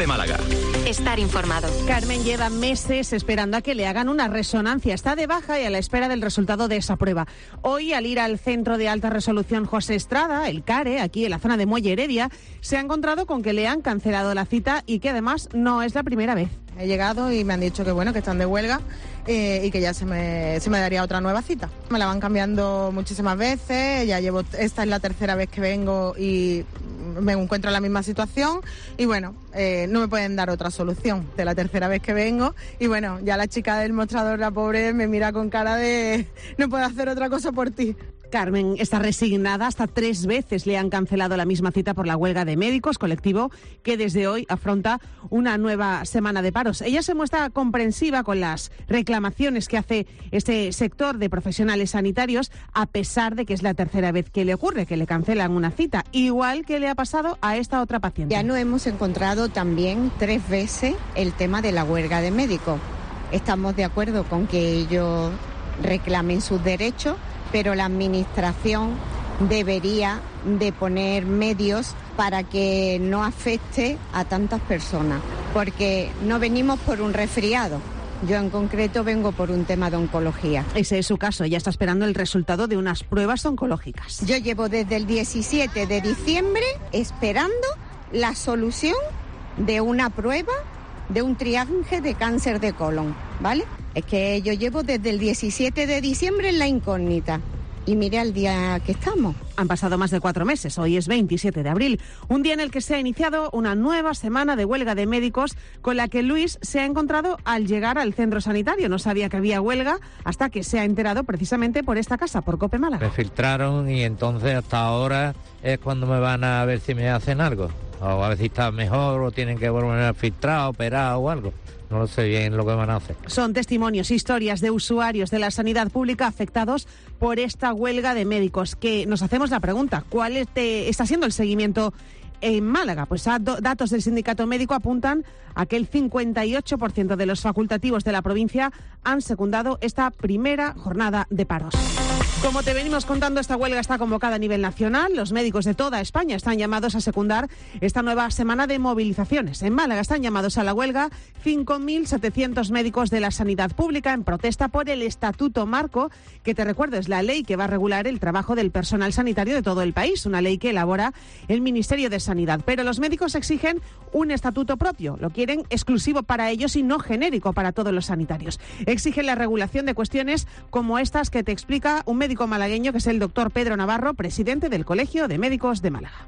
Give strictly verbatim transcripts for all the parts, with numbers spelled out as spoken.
COPE Málaga. Estar informado. Carmen lleva meses esperando a que le hagan una resonancia. Está de baja y a la espera del resultado de esa prueba. Hoy, al ir al Centro de Alta Resolución José Estrada, el CARE, aquí en la zona de Muelle Heredia, se ha encontrado con que le han cancelado la cita y que además no es la primera vez. He llegado y me han dicho que bueno, que están de huelga eh, y que ya se me, se me daría otra nueva cita. Me la van cambiando muchísimas veces, ya llevo, esta es la tercera vez que vengo y me encuentro en la misma situación y bueno, eh, no me pueden dar otra solución de la tercera vez que vengo y bueno, ya la chica del mostrador, la pobre, me mira con cara de no puedo hacer otra cosa por ti. Carmen está resignada, hasta tres veces le han cancelado la misma cita por la huelga de médicos, colectivo que desde hoy afronta una nueva semana de paros. Ella se muestra comprensiva con las reclamaciones que hace este sector de profesionales sanitarios, a pesar de que es la tercera vez que le ocurre, que le cancelan una cita, igual que le ha pasado a esta otra paciente. Ya nos hemos encontrado también tres veces el tema de la huelga de médicos. Estamos de acuerdo con que ellos reclamen sus derechos, pero la Administración debería de poner medios para que no afecte a tantas personas, porque no venimos por un resfriado. Yo en concreto vengo por un tema de oncología. Ese es su caso, ya está esperando el resultado de unas pruebas oncológicas. Yo llevo desde el diecisiete de diciembre esperando la solución de una prueba de un triaje de cáncer de colon, ¿vale? Es que yo llevo desde el diecisiete de diciembre en la incógnita. Y mire al día que estamos. Han pasado más de cuatro meses, hoy es veintisiete de abril, un día en el que se ha iniciado una nueva semana de huelga de médicos con la que Luis se ha encontrado al llegar al centro sanitario. No sabía que había huelga hasta que se ha enterado precisamente por esta casa, por COPE Málaga. Me filtraron y entonces hasta ahora es cuando me van a ver si me hacen algo. O a ver si está mejor o tienen que volver a filtrar, operar o algo. No lo sé bien lo que van a hacer. Son testimonios, historias de usuarios de la sanidad pública afectados por esta huelga de médicos, que nos hacemos la pregunta, ¿cuál este, está siendo el seguimiento en Málaga? Pues datos del sindicato médico apuntan a que el cincuenta y ocho por ciento de los facultativos de la provincia han secundado esta primera jornada de paros. Como te venimos contando, esta huelga está convocada a nivel nacional. Los médicos de toda España están llamados a secundar esta nueva semana de movilizaciones. En Málaga están llamados a la huelga cinco mil setecientos médicos de la sanidad pública en protesta por el Estatuto Marco, que te recuerdo es la ley que va a regular el trabajo del personal sanitario de todo el país, una ley que elabora el Ministerio de Sanidad. Pero los médicos exigen un estatuto propio, lo quieren exclusivo para ellos y no genérico para todos los sanitarios. Exigen la regulación de cuestiones como estas que te explica un médico malagueño, que es el doctor Pedro Navarro, presidente del Colegio de Médicos de Málaga.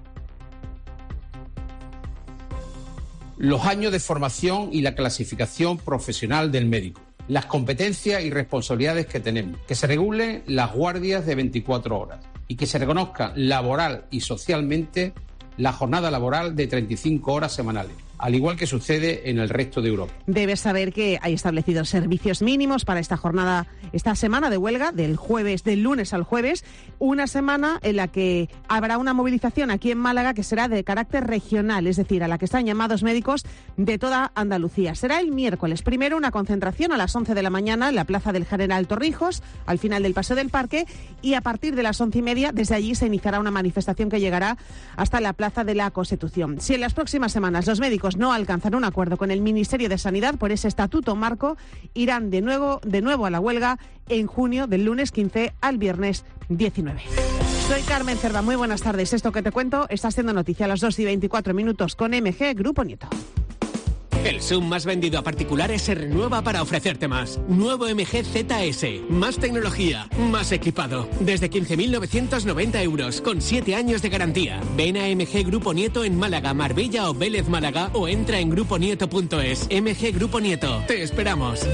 Los años de formación y la clasificación profesional del médico, las competencias y responsabilidades que tenemos, que se regulen las guardias de veinticuatro horas y que se reconozca laboral y socialmente la jornada laboral de treinta y cinco horas semanales, al igual que sucede en el resto de Europa. Debes saber que hay establecidos servicios mínimos para esta jornada, esta semana de huelga, del jueves, del lunes al jueves, una semana en la que habrá una movilización aquí en Málaga que será de carácter regional, es decir, a la que están llamados médicos de toda Andalucía. Será el miércoles, primero una concentración a las once de la mañana en la Plaza del General Torrijos, al final del Paseo del Parque, y a partir de las once y media, desde allí se iniciará una manifestación que llegará hasta la Plaza de la Constitución. Si en las próximas semanas los médicos no alcanzan un acuerdo con el Ministerio de Sanidad por ese estatuto marco, irán de nuevo, de nuevo a la huelga en junio, del lunes quince al viernes diecinueve. Soy Carmen Cerva, muy buenas tardes. Esto que te cuento está siendo noticia a las dos y veinticuatro minutos con M G Grupo Nieto. El S U V más vendido a particulares se renueva para ofrecerte más. Nuevo M G Z S. Más tecnología, más equipado. Desde quince mil novecientos noventa euros, con siete años de garantía. Ven a M G Grupo Nieto en Málaga, Marbella o Vélez Málaga o entra en grupo nieto punto es. M G Grupo Nieto. Te esperamos.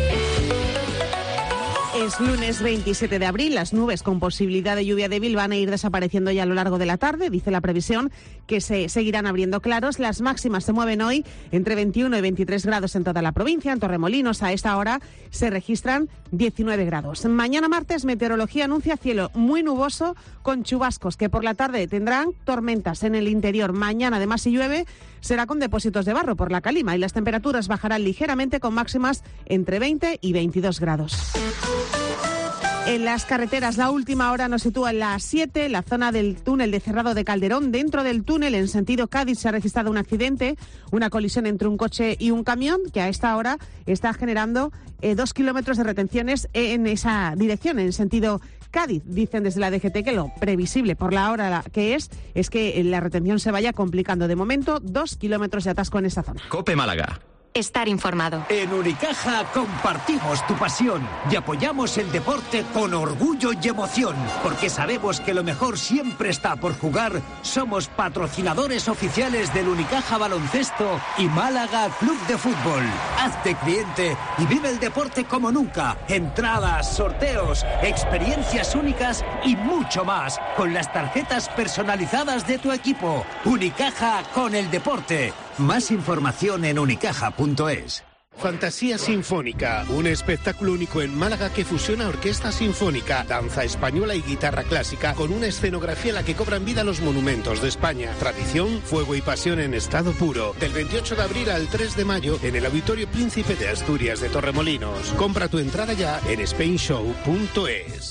Es lunes veintisiete de abril, las nubes con posibilidad de lluvia débil van a ir desapareciendo ya a lo largo de la tarde, dice la previsión que se seguirán abriendo claros. Las máximas se mueven hoy entre veintiuno y veintitrés grados en toda la provincia. En Torremolinos a esta hora se registran diecinueve grados. Mañana martes, meteorología anuncia cielo muy nuboso con chubascos que por la tarde tendrán tormentas en el interior. Mañana además si llueve será con depósitos de barro por la calima y las temperaturas bajarán ligeramente con máximas entre veinte y veintidós grados. En las carreteras, la última hora nos sitúa en las siete, en la zona del túnel de Cerrado de Calderón. Dentro del túnel, en sentido Cádiz, se ha registrado un accidente, una colisión entre un coche y un camión, que a esta hora está generando eh, dos kilómetros de retenciones en esa dirección, en sentido Cádiz. Dicen desde la D G T que lo previsible por la hora que es, es que la retención se vaya complicando. De momento, dos kilómetros de atasco en esa zona. COPE Málaga. Estar informado. En Unicaja compartimos tu pasión y apoyamos el deporte con orgullo y emoción, porque sabemos que lo mejor siempre está por jugar. Somos patrocinadores oficiales del Unicaja Baloncesto y Málaga Club de Fútbol. Hazte cliente y vive el deporte como nunca. Entradas, sorteos, experiencias únicas y mucho más con las tarjetas personalizadas de tu equipo. Unicaja con el deporte. Más información en unicaja punto es. Fantasía Sinfónica, un espectáculo único en Málaga que fusiona orquesta sinfónica, danza española y guitarra clásica con una escenografía en la que cobran vida los monumentos de España. Tradición, fuego y pasión en estado puro. Del veintiocho de abril al tres de mayo en el Auditorio Príncipe de Asturias de Torremolinos. Compra tu entrada ya en spain show punto es.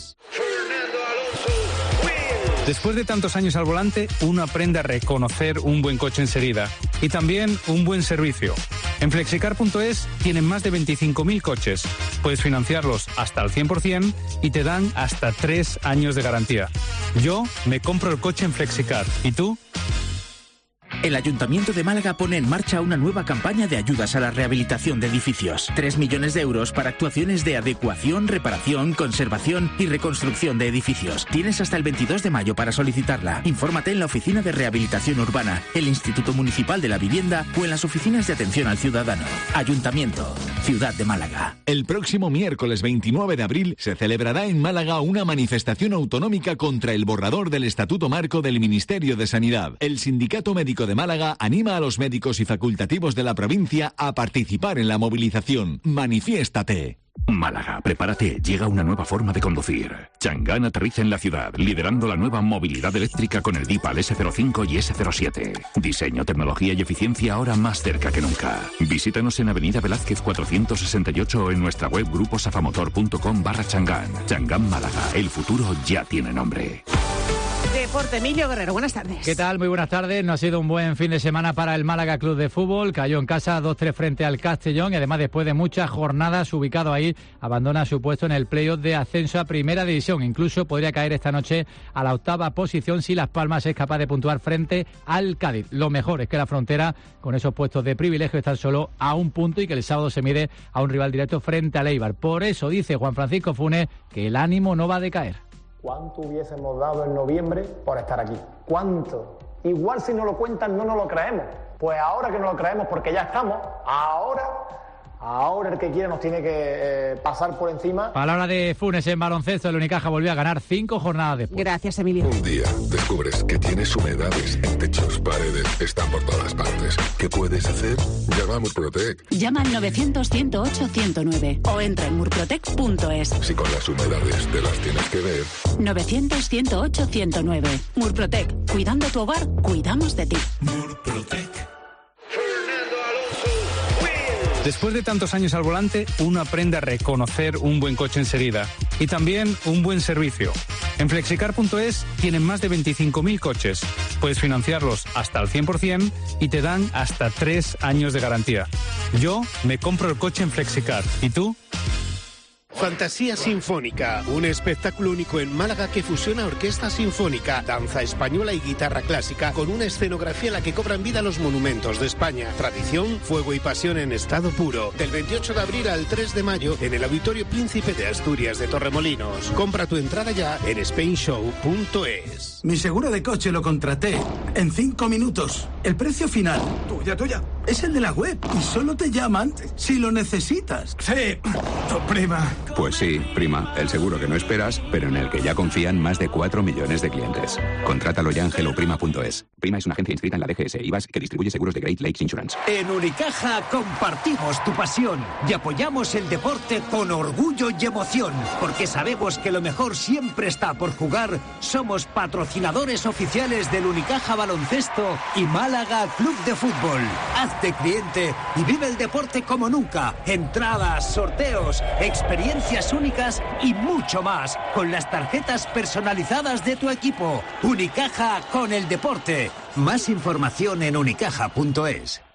Después de tantos años al volante, uno aprende a reconocer un buen coche enseguida y también un buen servicio. En flexicar punto es tienen más de veinticinco mil coches. Puedes financiarlos hasta al cien por ciento y te dan hasta tres años de garantía. Yo me compro el coche en Flexicar. ¿Y tú? El Ayuntamiento de Málaga pone en marcha una nueva campaña de ayudas a la rehabilitación de edificios. Tres millones de euros para actuaciones de adecuación, reparación, conservación y reconstrucción de edificios. Tienes hasta el veintidós de mayo para solicitarla. Infórmate en la Oficina de Rehabilitación Urbana, el Instituto Municipal de la Vivienda o en las oficinas de atención al ciudadano. Ayuntamiento, Ciudad de Málaga. El próximo miércoles veintinueve de abril se celebrará en Málaga una manifestación autonómica contra el borrador del Estatuto Marco del Ministerio de Sanidad. El Sindicato Médico de Málaga anima a los médicos y facultativos de la provincia a participar en la movilización. Manifiéstate. Málaga, prepárate, llega una nueva forma de conducir. Changán aterriza en la ciudad, liderando la nueva movilidad eléctrica con el Dipal ese cero cinco y ese cero siete. Diseño, tecnología y eficiencia ahora más cerca que nunca. Visítanos en Avenida Velázquez cuatrocientos sesenta y ocho o en nuestra web gruposafamotor.com barra Changán. Changán Málaga, el futuro ya tiene nombre. Deporte, Emilio Guerrero, buenas tardes. ¿Qué tal? Muy buenas tardes. No ha sido un buen fin de semana para el Málaga Club de Fútbol. Cayó en casa dos tres frente al Castellón y además después de muchas jornadas ubicado ahí, abandona su puesto en el playoff de ascenso a Primera División. Incluso podría caer esta noche a la octava posición si Las Palmas es capaz de puntuar frente al Cádiz. Lo mejor es que la Frontera, con esos puestos de privilegio, están solo a un punto y que el sábado se mide a un rival directo frente al Eibar. Por eso dice Juan Francisco Funes que el ánimo no va a decaer. ¿Cuánto hubiésemos dado en noviembre por estar aquí? ¿Cuánto? Igual si no lo cuentan no nos lo creemos. Pues ahora que no lo creemos porque ya estamos, ahora, ahora el que quiera nos tiene que eh, pasar por encima. Palabra de Funes en baloncesto. El Unicaja volvió a ganar cinco jornadas después. Gracias, Emilio. Un día descubres que tienes humedades en techos, paredes, están por todas partes. ¿Qué puedes hacer? Llama a Murprotec. Llama al novecientos, ciento ocho, ciento nueve o entra en murprotec punto es. Si con las humedades te las tienes que ver. novecientos, ciento ocho, ciento nueve. Murprotec. Cuidando tu hogar, cuidamos de ti. Murprotec. Después de tantos años al volante, uno aprende a reconocer un buen coche enseguida y también un buen servicio. En flexicar punto es tienen más de veinticinco mil coches. Puedes financiarlos hasta al cien por ciento y te dan hasta tres años de garantía. Yo me compro el coche en Flexicar. ¿Y tú? Fantasía Sinfónica, un espectáculo único en Málaga que fusiona orquesta sinfónica, danza española y guitarra clásica con una escenografía en la que cobran vida los monumentos de España. Tradición, fuego y pasión en estado puro. Del veintiocho de abril al tres de mayo en el Auditorio Príncipe de Asturias de Torremolinos. Compra tu entrada ya en spain show punto es. Mi seguro de coche lo contraté en cinco minutos. El precio final, tuya, tuya, es el de la web y solo te llaman si lo necesitas. Sí, tu prima. Pues sí, prima, el seguro que no esperas, pero en el que ya confían más de cuatro millones de clientes. Contrátalo ya en hello prima punto es. Prima es una agencia inscrita en la D G S I V A S que distribuye seguros de Great Lakes Insurance. En Unicaja compartimos tu pasión y apoyamos el deporte con orgullo y emoción, porque sabemos que lo mejor siempre está por jugar. Somos patrocinadores patrocinadores oficiales del Unicaja Baloncesto y Málaga Club de Fútbol. Hazte cliente y vive el deporte como nunca. Entradas, sorteos, experiencias únicas y mucho más con las tarjetas personalizadas de tu equipo. Unicaja con el deporte. Más información en unicaja punto es.